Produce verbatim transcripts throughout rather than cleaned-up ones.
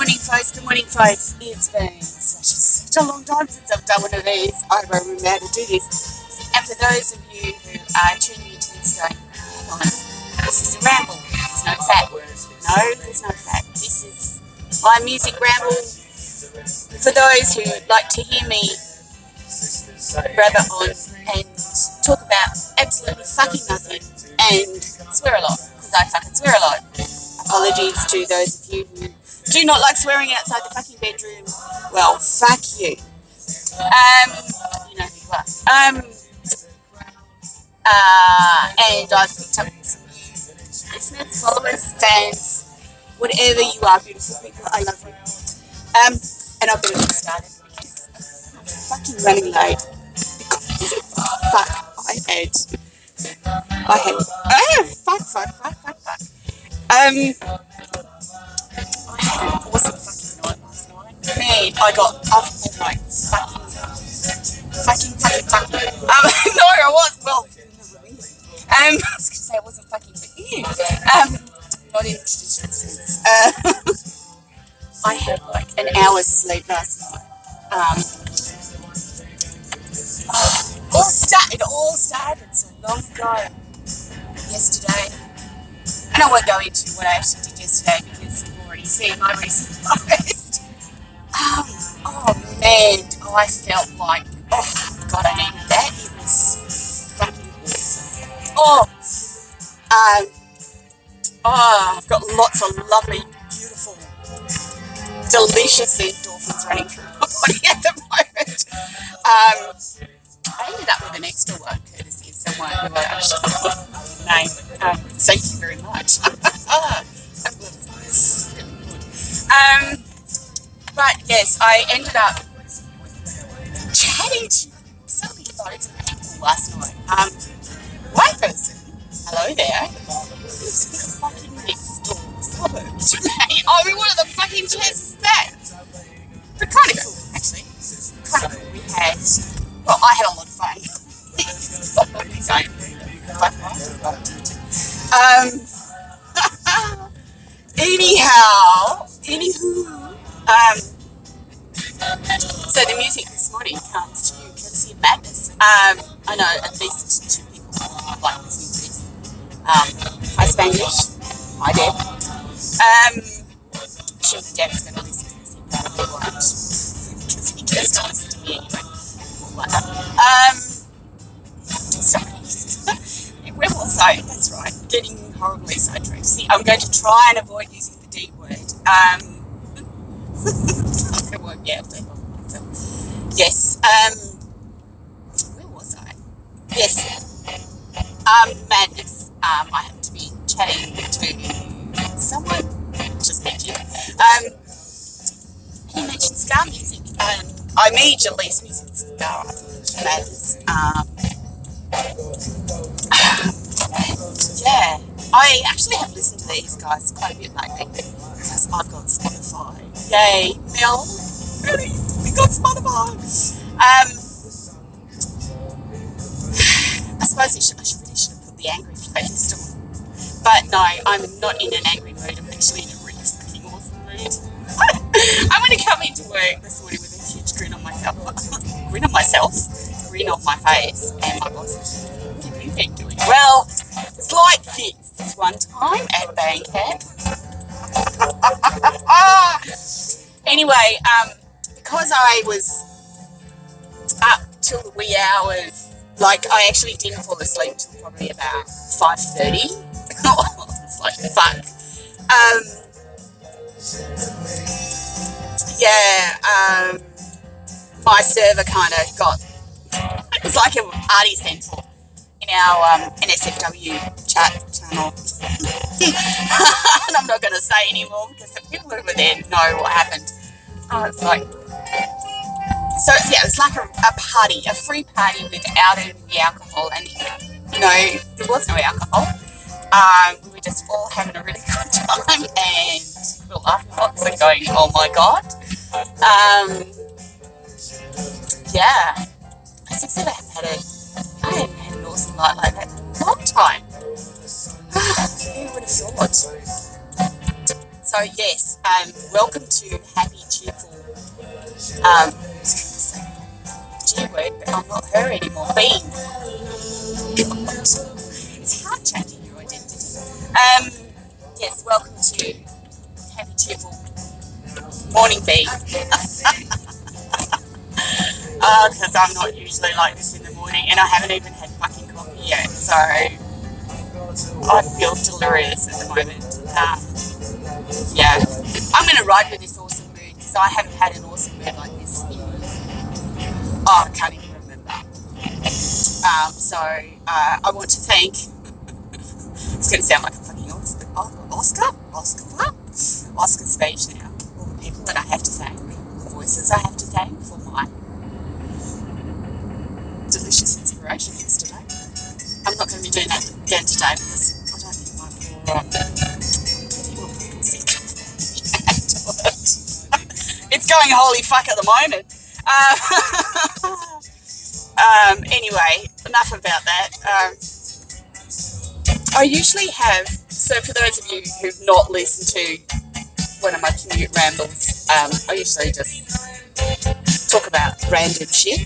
morning, folks. Good morning, folks. It's been such a, such a long time since I've done one of these. I won't remember how to do this. And for those of you who are tuning into this going, hang on, this is a ramble. There's no fat. No, there's no fat. This is my music ramble. For those who like to hear me rabbit on and talk about absolutely fucking nothing and swear a lot, because I fucking swear a lot. Apologies to those of you who do not like swearing outside the fucking bedroom. Well, fuck you. Um, you know who you are. Um, uh, and I've picked up some new listeners, followers, fans, whatever you are, beautiful people. I love you. Um, and I've got to get started because I'm fucking running late. Because fuck, I had, I had, I had, fuck, fuck, fuck, fuck, fuck. Um, I had an awesome fucking night last night. Man, I got, I've had like fucking, fucking, fucking, fucking. Um, no, I was, well, um, I was going to say I wasn't fucking, but you. Um, not in traditional sense. Uh, I had like an hour's sleep last night. Um, oh, all started, it all started so long ago. Yesterday. And I won't go into what I actually did yesterday because you've already seen my recent post. Um, oh man, oh, I felt like, oh god, I needed that. It was fucking awesome. Oh, um, oh, I've got lots of lovely, beautiful, delicious endorphins running through my body at the moment. Um, I ended up with an extra one courtesy of someone who I actually name. Um, thank you very much. um, but yes, I ended up chatting to so many loads of people last night. Um, one person, hello there, lives in the fucking next door suburb to me. I mean, what are the fucking chances of that? But kind of cool, actually. Kind of cool. We had, well, I had a lot of fun. um, anyhow, anywho, um, so the music this morning comes to you courtesy of Madness. Um, I know at least two people like listening to this. Um, hi Spanglish, hi Deb. Um, sure Deb's going to listen to this, he probably won't, because he gets to listen to me anyway. Um, sorry. Where was I? That's right. Getting horribly sidetracked. See, I'm going to try and avoid using the D word. Um, I won't be able to help myself. Yes. Um, where was I? Yes. Um, Madness. Um, I happen to be chatting to someone. Just mentioned. Um, he mentioned ska music. Um, I immediately music ska Madness. Um, yeah, I actually have listened to these guys quite a bit lately because I've got Spotify. Yay, Mel, really, we got Spotify. Um, I suppose it should, I should really should have put the angry playlist on, but no, I'm not in an angry mood. I'm actually in a really fucking awesome mood. I'm going to come into work this morning with a huge grin on myself, grin on myself, grin on my face, and my boss is, what have you been doing? Well, it's like this this one time at band camp. Anyway, um, because I was up till the wee hours, like I actually didn't fall asleep till probably about five thirty. It's like, fuck. Um, yeah, um, my server kind of got, it was like an arty central in our um, N S F W chat channel. And I'm not going to say anymore because the people who were there know what happened. Oh, it's like, so yeah, it was like a, a party, a free party without any alcohol, and you know, there was no alcohol. Um, we were just all having a really good time, and we were laughing lots and going, oh my god. Um, yeah, I just never had a, I haven't had an awesome night like that in a long time. Who would have thought? So yes, um, welcome to Happy Cheerful. Um, I was going to say G word, but I'm not her anymore. Bean. God, it's hard changing your identity. Um, yes, welcome to Happy Cheerful Morning Bean. Uh, because I'm not usually like this in the morning, and I haven't even had fucking coffee yet, so I feel delirious at the moment. Um, yeah, I'm going to ride with this awesome mood because I haven't had an awesome mood like this in, oh, I can't even remember. Um, so uh, I want to thank, it's going to sound like a fucking Oscar, Oscar, Oscar, Oscar speech now. All the people that I have to thank, the voices I have to thank for my delicious inspiration yesterday. I'm not going to be doing that again today because I don't think my poor it's going holy fuck at the moment. Um, um, anyway, enough about that. Um, I usually have, so for those of you who've not listened to one of my commute rambles, um, I usually just talk about random shit.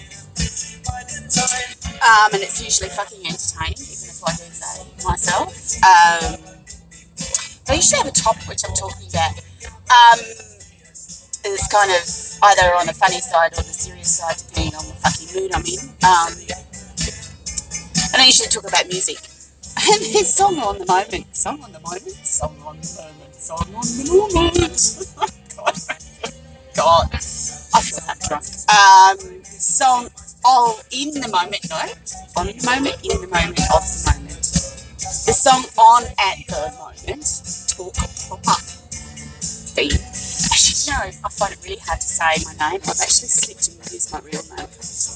Um, and it's usually fucking entertaining, even if I do say myself. Um, I usually have a topic which I'm talking about. Um, it's kind of either on the funny side or the serious side, depending on the fucking mood I'm in. Um, and I usually talk about music. And there's song on the moment, song on the moment, song on the moment, song on the moment. God, God, I feel that drunk. Um, song. Oh, in the moment, no, on the moment, in the moment, of the moment. The song on at the moment, talk proper. Bean. Actually, no, I find it really hard to say my name. I've actually slipped and used my real name.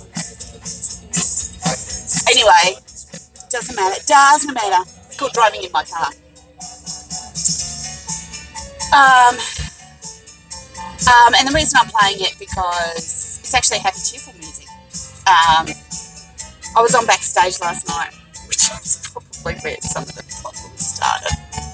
Anyway, doesn't matter, doesn't matter. It's called driving in my car. Um, um, and the reason I'm playing it because it's actually happy, cheerful music. Um, I was on backstage last night, which is probably where some of the problems started.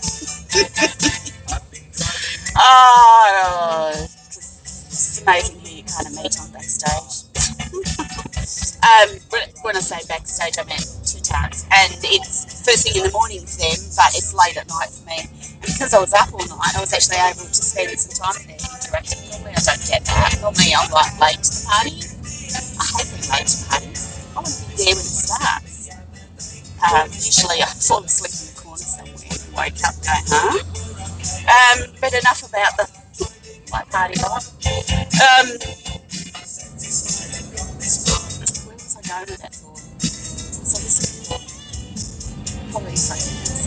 Oh, it's amazing who you kind of meet on backstage. um, when, when I say backstage, I meant two times. And it's first thing in the morning for them, but it's late at night for me. And because I was up all night, I was actually able to spend some time there interacting. Normally I don't get that. Normally I'm like late to the party. I hate being late to parties. I want to be there when it starts. Um, usually I fall asleep in the corner somewhere and wake up and go, huh? Um, but enough about the my party life. Um, where was I going with that thought? So this is probably something else.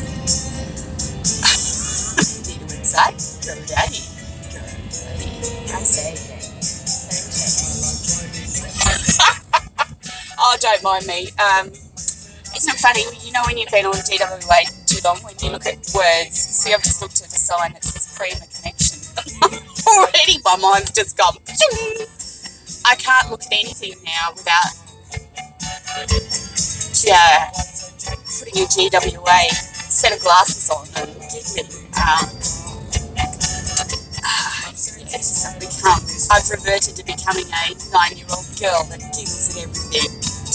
You would say, go daddy, go daddy. I say that. Oh, don't mind me. Um, isn't it funny, you know when you've been on G W A too long, when you look at words, see I've just looked at the sign that says Prima Connection. Already my mind's just gone. I can't look at anything now without yeah, putting a G W A set of glasses on and giggling. Um, yes, I've become, I've reverted to becoming a nine-year-old girl that giggles at everything.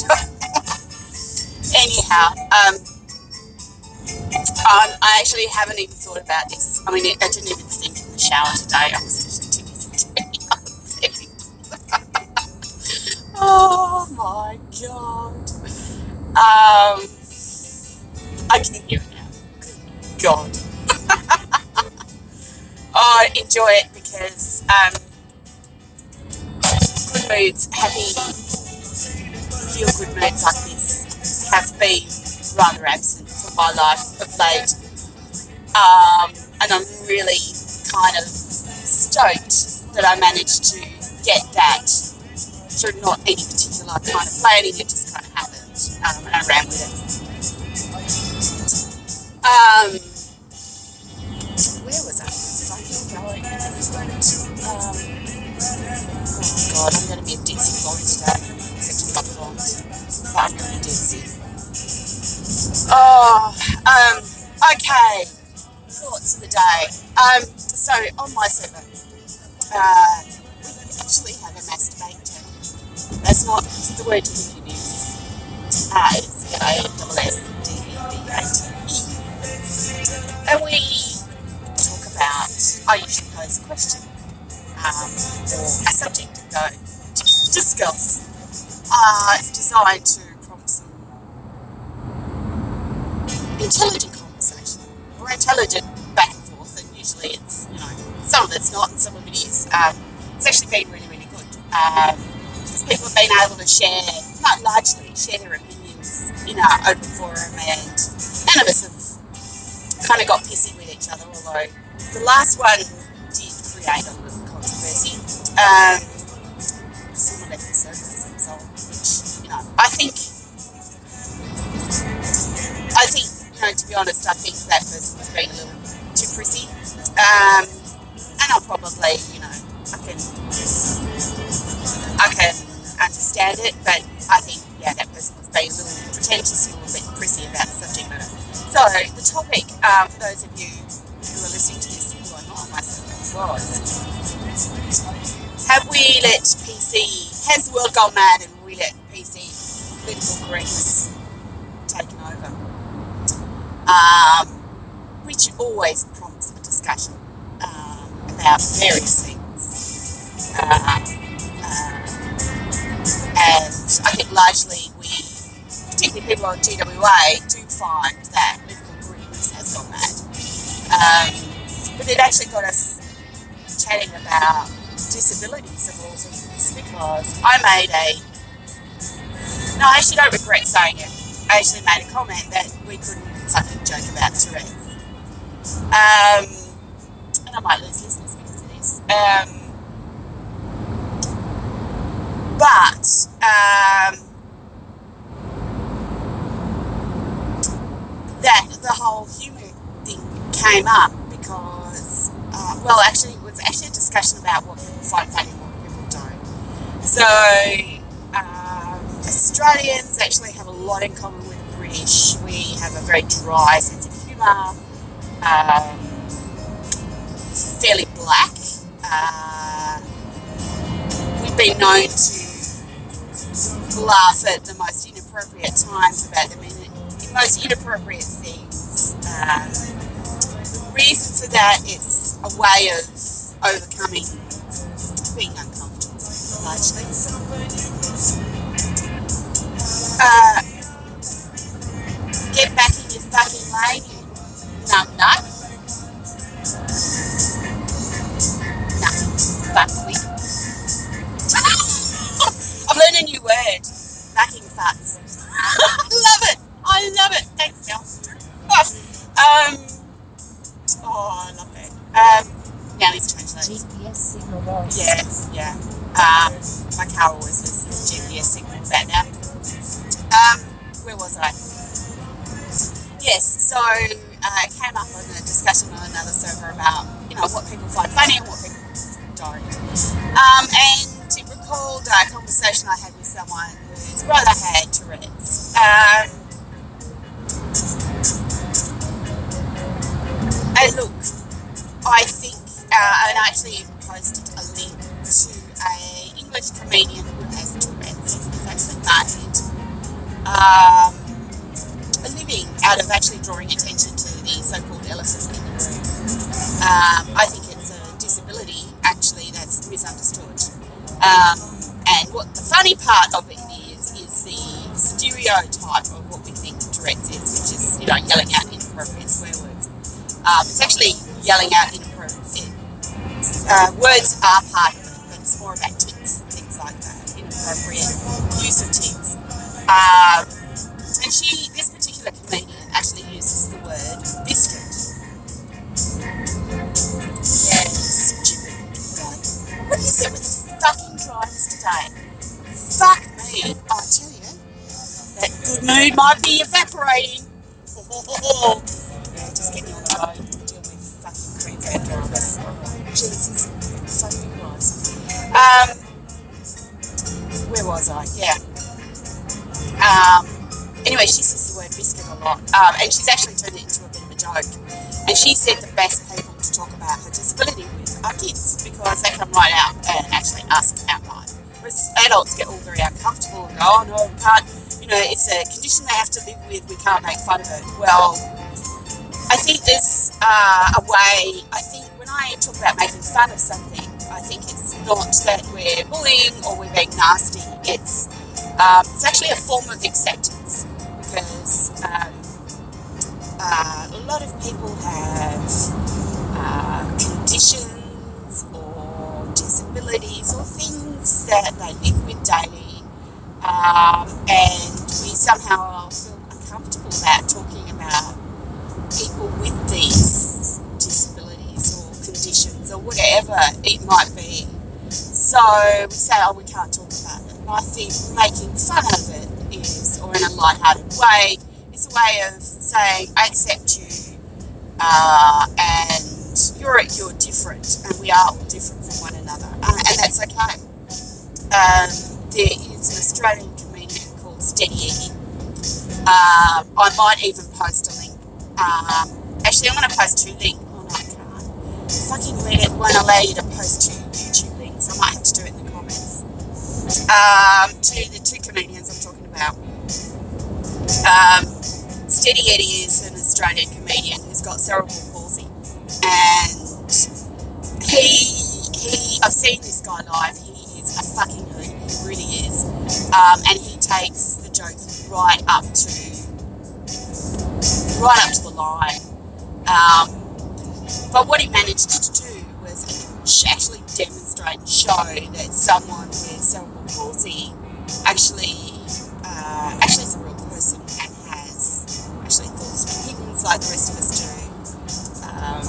Anyhow, um, um, I actually haven't even thought about this. I mean, I didn't even think in the shower today. I was actually too busy doing other things. Oh my God. Um, I can hear it now. Good God. Oh, enjoy it because um, good moods, happy, feel good moods like this have been rather absent from my life of late. Um, and I'm really kind of stoked that I managed to get that through not any particular kind of planning. It just kind of happened, um, and I ran with it. Um, where was I fucking going? Um, oh God, I'm going to be a ditzy blonde today. Except I'm not blonde, but I'm going to be ditzy. Oh, um, okay. Thoughts of the day. Um, so on my server, uh, we actually have a mass debate channel. That's not the word you think it is. Uh, it's M A S S D E B A T E. And we talk about, I usually pose a question um, or a subject and go, discuss. Uh, it's designed to prompt some intelligent conversation, or intelligent back and forth, and usually it's, you know, some of it's not and some of it is. Um, it's actually been really, really good. Um, because people have been able to share, not largely, share their opinions in our open forum, and none of us have kind of got pissy with each other, although the last one did create a little controversy. Um, someone left the server as a result, which, you know, I think, I think, you know, to be honest, I think that person was being a little too prissy. Um, and I'll probably, you know, I can, I can understand it, but I think, yeah, that person was being a little pretentious and a little bit prissy about the subject matter. So, the topic, um, for those of you who are listening to this who are not on my server, was, have we let P C, has the world gone mad and we let P C political correctness taken over? Um, which always prompts a discussion um, about various things. Uh, uh, and I think largely we, particularly people on G W A, do find that political correctness has gone mad. Um, but it actually got us chatting about disabilities of all things, because I made a, no, I actually don't regret saying it, I actually made a comment that we couldn't fucking joke about Tourette's. Um, and I might lose listeners because of this. Um, but, um, that the whole humour thing came up because, uh, well, actually, it was actually a discussion about what people find funny and what people don't. So, um, Australians actually have a lot in common with the British. We have a very dry sense of humour, um, fairly black. Uh, we've been known to laugh at the most inappropriate times about the most inappropriate things. Um, the reason for that is a way of overcoming being uncomfortable, largely. Uh, get back in your fucking lane, you numb nut. Nothing. Fuckwit. I've learned a new word. Backing futs. Love it. I love it. Thanks, Nell. um, oh, I love it. Um, now he's translating. G P S signal lost. Yes, yeah. Um, my car always loses G P S signal about now. Um, where was I? Yes, so uh, it came up on a discussion on another server about, you know, what people find funny and what people don't. Um, and it recalled a conversation I had with someone whose brother had Tourette's. Um, and look, I think, uh, and I actually even posted a link to an English comedian who has Tourette's. He's actually married. Um, a living out of actually drawing attention to the so-called elephant in the room. Um, I think it's a disability, actually, that's misunderstood. Um, and what the funny part of it is, is the stereotype of what we think Tourette's is, which is, you know, yelling out inappropriate swear words. Um, it's actually yelling out inappropriate. Uh, words are part of it, but it's more about tics, things like that, inappropriate use of tics. Um, and she, this particular comedian, actually uses the word biscuit. Yeah, stupid guy. What is it with the fucking drivers today? Fuck me, I tell you, that good mood might be evaporating. Yeah, just get me on the road and deal with fucking Queensland drivers. Jesus, fucking Christ. Um, where was I? Yeah. Um, anyway, she says the word biscuit a lot, um, and she's actually turned it into a bit of a joke. And she said the best people to talk about her disability with are kids, because they come right out and actually ask outright. Whereas adults get all very uncomfortable and go, oh no, we can't, you know, it's a condition they have to live with, we can't make fun of it. Well, I think there's uh, a way, I think when I talk about making fun of something, I think it's not that we're bullying or we're being nasty, it's, um, it's actually a form of acceptance, because um, uh, a lot of people have uh, conditions or disabilities or things that they live with daily, um, and we somehow feel uncomfortable about talking about people with these disabilities or conditions or whatever it might be. So we say, oh, we can't talk about it. And I think making fun of it is, or in a lighthearted way, is a way of saying, I accept you, uh, and you're you're different, and we are all different from one another, uh, and that's okay. Um, there is an Australian comedian called Steady Eddie. Um, I might even post a link. Um, actually, I'm going to post two links. Oh, no, I can't. Fucking Reddit won't allow you to post two YouTube links. I might have to do it in the comments. Um, to the two comedians I'm talking about. Um, Steady Eddie is an Australian comedian who's got cerebral palsy, and he he I've seen this guy live. He is a fucking hoot. He really is, um, and he takes the joke right up to right up to the line. Um, but what he managed to do was actually demonstrate and show that someone with cerebral palsy actually uh, actually is a real person and has actually thoughts and opinions like the rest of us do. Um,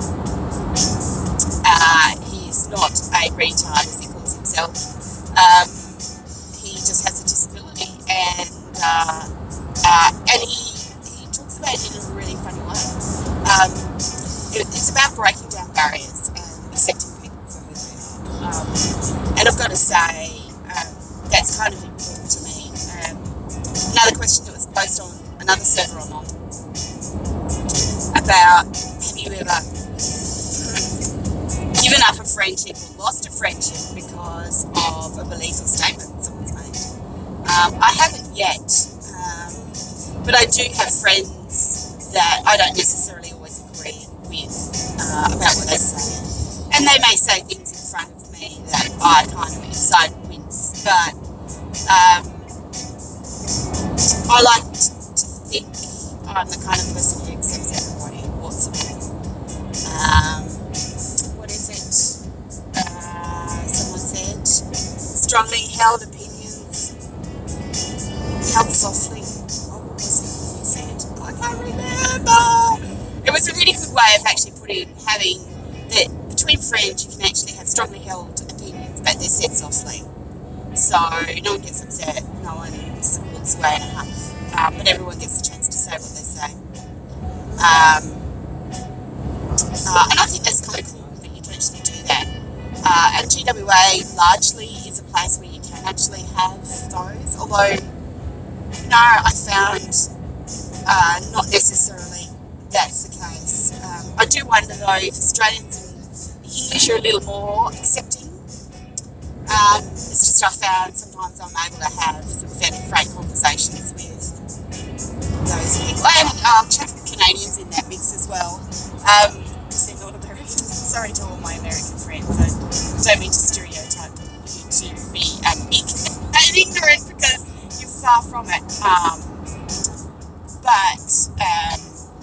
uh, he's not a retard, as he calls himself. Um, he just has a disability, and uh, uh, and he he talks about it in a really funny way. Um, it, it's about breaking down barriers and accepting people for who they are. Um, and I've got to say, um, that's kind of important to me. Um, another question that was posed on another server I'm on about, have you ever given up a friendship or lost a friendship because of a belief or statement someone's made? Um, I haven't yet, um, but I do have friends that I don't necessarily always agree with uh, about what they say, and they may say things in front of me that I kind of inside wince, but um, I like to think I'm the kind of person who accepts everybody what's wrong. Um, what is it? Uh, someone said, strongly held opinions, held softly. Oh, what was it you said? I can't remember. It was a really good way of actually putting, having that between friends you can actually have strongly held opinions, but they're said softly. So no one gets upset, no one walks away in a huff, um, but everyone gets the chance to say what they say. Um, uh, and I think that's kind of cool that you can actually do that. Uh, and G W A largely is a place where you can actually have those, although, no, I found uh, not necessarily that's the case. Um, I do wonder though if Australians and English are a little more accepting. Um, it's just I found sometimes I'm able to have some fairly frank conversations with those people. And I'll check the Canadians in that mix as well. Um, because they're not Americans. Sorry to all my American friends. I don't mean to stereotype you to be um, and ignorant because you're far from it. Um, but, um,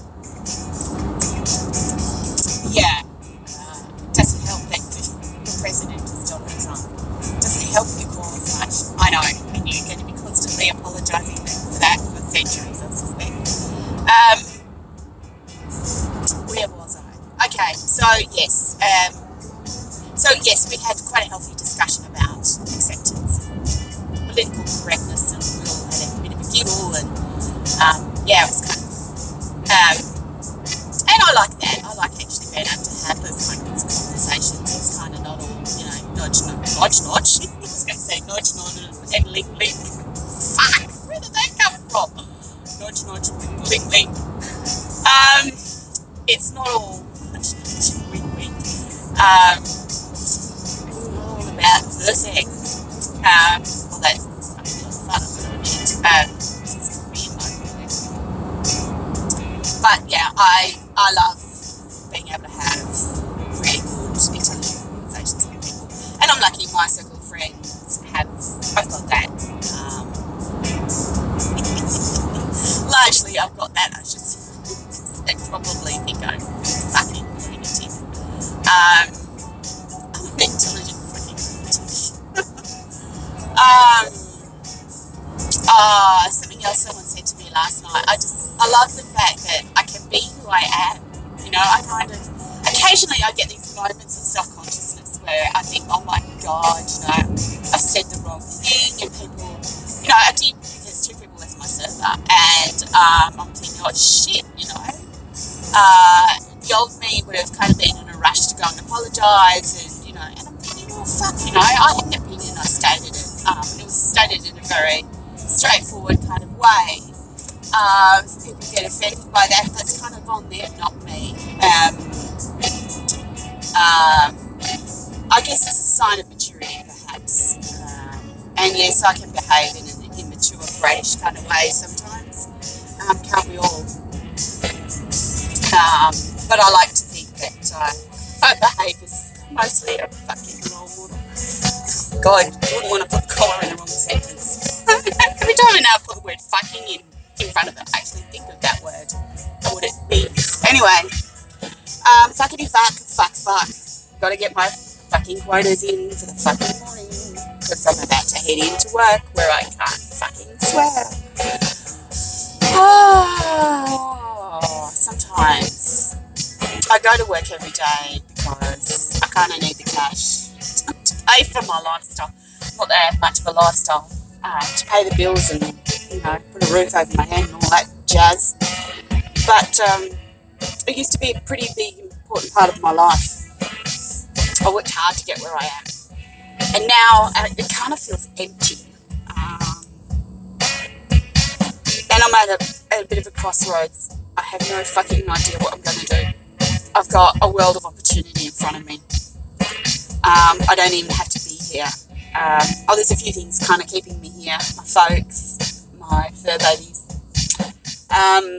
yeah, uh, it doesn't help that the president is Donald Trump. It doesn't help your cause much. I know, and you're going to be constantly apologising for that for centuries, I suspect. Um, where was I? Okay, so yes, um, so yes, we had quite a healthy discussion about acceptance, political correctness, and we all had a bit of a giggle, and um, yeah, it was kind of, um, and I like that. I like actually being able to have those kind of conversations. It's kind of not all, you know, nudge, nudge, nudge, nudge. I was going to say nudge, nudge, and link, link. Fuck, where did that come from? Nudge, nudge, link, link. Um, it's not all nudge, nudge, wink, wink. Um, it's all about the sex. Um, well, that's fucking a lot of fun, I've got to admit. Um, it's going to be in my But yeah, I, I love being able to have really good, intelligent conversations with people. And I'm lucky my circle of friends have, I've got that. Um, largely I've got that, I should say. They probably think I'm fucking lunatic. Um, I'm an intelligent fucking lunatic. um, uh, something else someone said to me last night. I just, I love the fact that I can be who I am. You know, I kind of, occasionally I get these moments of self-consciousness where I think, oh my God, you know, I've said the wrong thing, and people, you know, I did, because two people left my server, and um, I'm thinking, oh shit, you know, uh, the old me would have kind of been in a rush to go and apologise, and, you know, and I'm thinking, oh fuck, you know, I had an opinion, I stated it, um, it was stated in a very straightforward kind of way. Um, if people get offended by that, that's kind of on them, not me. Um, um, I guess it's a sign of maturity, perhaps. Um, and yes, I can behave in an immature, bratish kind of way sometimes. Um, can't we all? Um, but I like to think that uh, I behave as mostly a fucking role model. God, I wouldn't want to put the collar in the wrong sentence. Every time I now put the word fucking in, in front of it, I actually think of that word. What would it be? Anyway, um, fuckity fuck, fuck, fuck. Gotta get my fucking quotas in for the fucking morning, because I'm about to head into work where I can't fucking swear. Oh, sometimes I go to work every day because I kind of need the cash to pay for my lifestyle. Not that I have much of a lifestyle. Uh, to pay the bills and, you know, put a roof over my head and all that jazz. But um, it used to be a pretty big, important part of my life. I worked hard to get where I am. And now uh, it kind of feels empty. Um, and I'm at a, at a bit of a crossroads. I have no fucking idea what I'm going to do. I've got a world of opportunity in front of me. Um, I don't even have to be here. Um, oh, there's a few things kind of keeping me here. My folks, my fur babies. Um,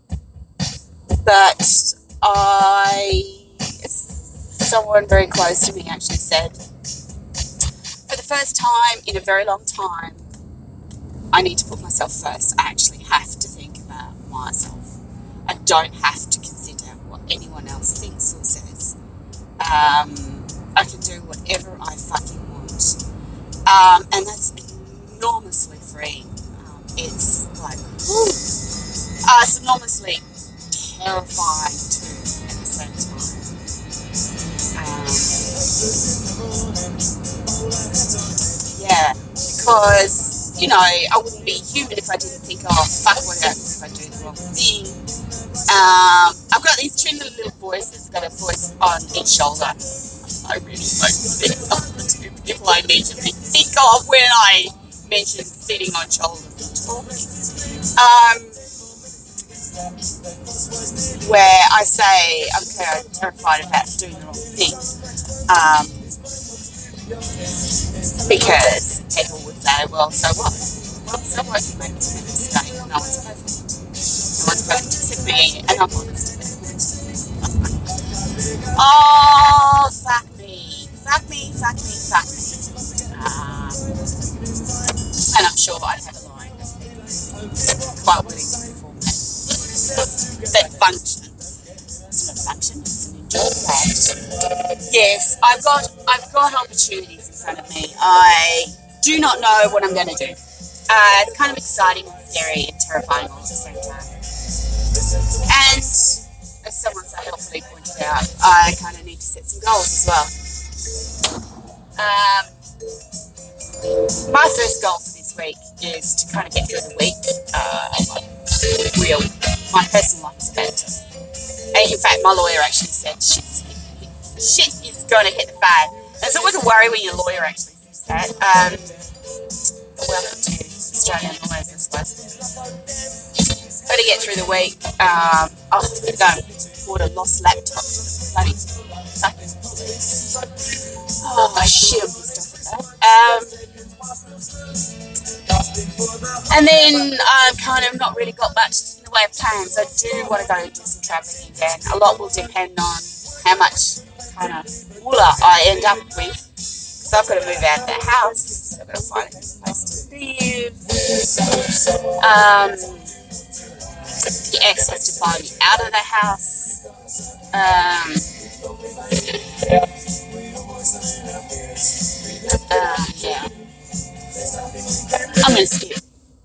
but I, someone very close to me actually said, for the first time in a very long time, I need to put myself first. I actually have to think about myself. I don't have to consider what anyone else thinks or says. Um, I can do whatever I fucking want. Um, and that's enormously freeing. Um, it's like, whew. Uh, it's enormously terrifying too at the same time. Um, yeah, because, you know, I wouldn't be human if I didn't think, oh, fuck, what happens if I do the wrong thing? Um, I've got these two little voices, got a voice on each shoulder. I really like to think of the two people I immediately think of when I mention sitting on shoulders. Um, where I say I'm terrified about doing the wrong thing. Um, because people would say, well, so what? Well, so what? You make a mistake. No one's perfect. No one's perfect except me, and I'm honest about it. Oh, fuck me. Fuck me, fuck me, fuck me. Um, and I'm sure I'd have a line quite willing to perform that, that function. It's not a function, it's an enjoyable act. Yes, I've got, I've got opportunities in front of me. I do not know what I'm going to do. Uh, it's kind of exciting and scary and terrifying all at the same time. And as someone so helpfully pointed out, I kind of need to set some goals as well. Um, my first goal for this week is to kind of get through the week. Uh, real, my personal life is fantastic. And in fact, my lawyer actually said shit, shit is going to hit the fan. And it's always a worry when your lawyer actually says that. Um, welcome to Australian lawyers, I suppose. Got to get through the week. Um, oh, I'm going to go and report a lost laptop. Bloody fucking police. Oh shit, I'm pissed off at that. Um, and then I've kind of not really got much in the way of plans. I do want to go and do some travelling again. A lot will depend on how much kind of moolah I end up with. So I've got to move out of the house. I've got to find a new place to live. Um, the ex has to find me out of the house. Um, uh, yeah. I'm going to skip.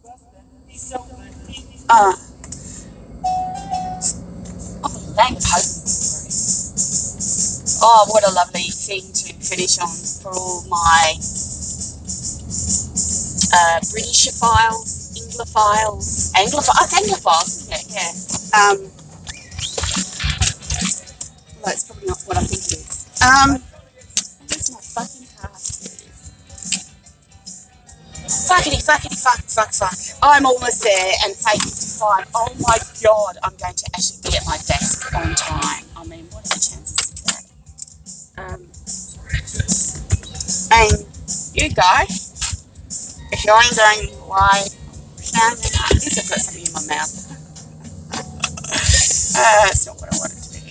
Uh, oh, thanks. Oh, what a lovely thing to finish on for all my uh, Britisophiles, Anglophiles, Anglophiles, oh, it's Anglophiles, isn't it? Yeah. Um, well, it's probably not what I think it is. Um, where's my fucking car? Fuckity, fuckity, fuck, fuck, fuck. I'm almost there, and it's eight fifty-five. Oh my god, I'm going to actually be at my desk on time. I mean, what are the chances of that? Um, and you guys, if you ain't going why, sounding like this, I've got something in my mouth. uh, that's not what I wanted to do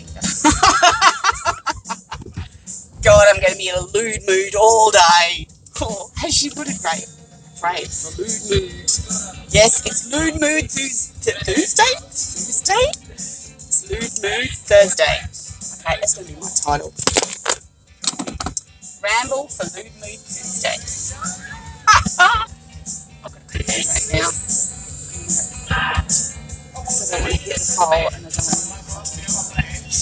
either. God, I'm going to be in a lewd mood all day. Oh, has she put it great? Phrase for lewd mood. Yes, it's lewd mood Tuesday. Tuesday? Tuesday? It's lewd mood Thursday. Okay, that's going to be my title. Ramble for lewd mood Tuesday. I've got to put it right now. So I don't want to hit the pole and I don't want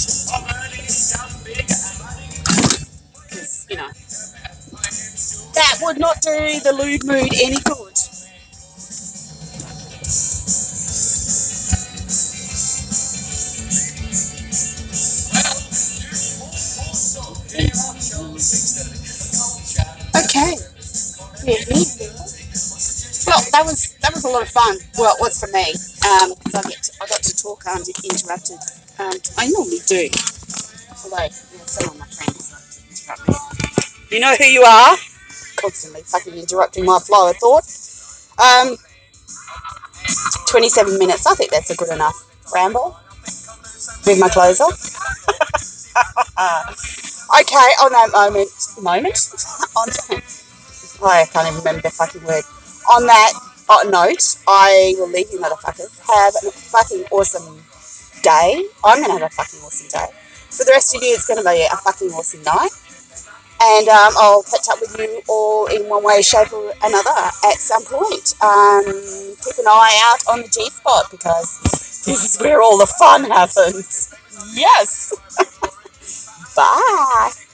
to. Because, you know. That would not do the lewd mood any good. Okay. Yeah. Well, that was that was a lot of fun. Well, it was for me. Um, because I get to, I got to talk uninterrupted. Um, I normally do. Although, yeah, some of my friends like to interrupt me. You know who you are? Constantly fucking interrupting my flow of thought. Um, twenty-seven minutes. I think that's a good enough ramble. With my clothes on. Okay, on that moment, moment? on I can't even remember the fucking word. On that uh, note, I will leave you motherfuckers. Have a fucking awesome day. I'm going to have a fucking awesome day. For the rest of you, it's going to be a fucking awesome night. And um, I'll catch up with you all in one way, shape or another at some point. Um, keep an eye out on the G-spot because this is where all the fun happens. Yes. Bye.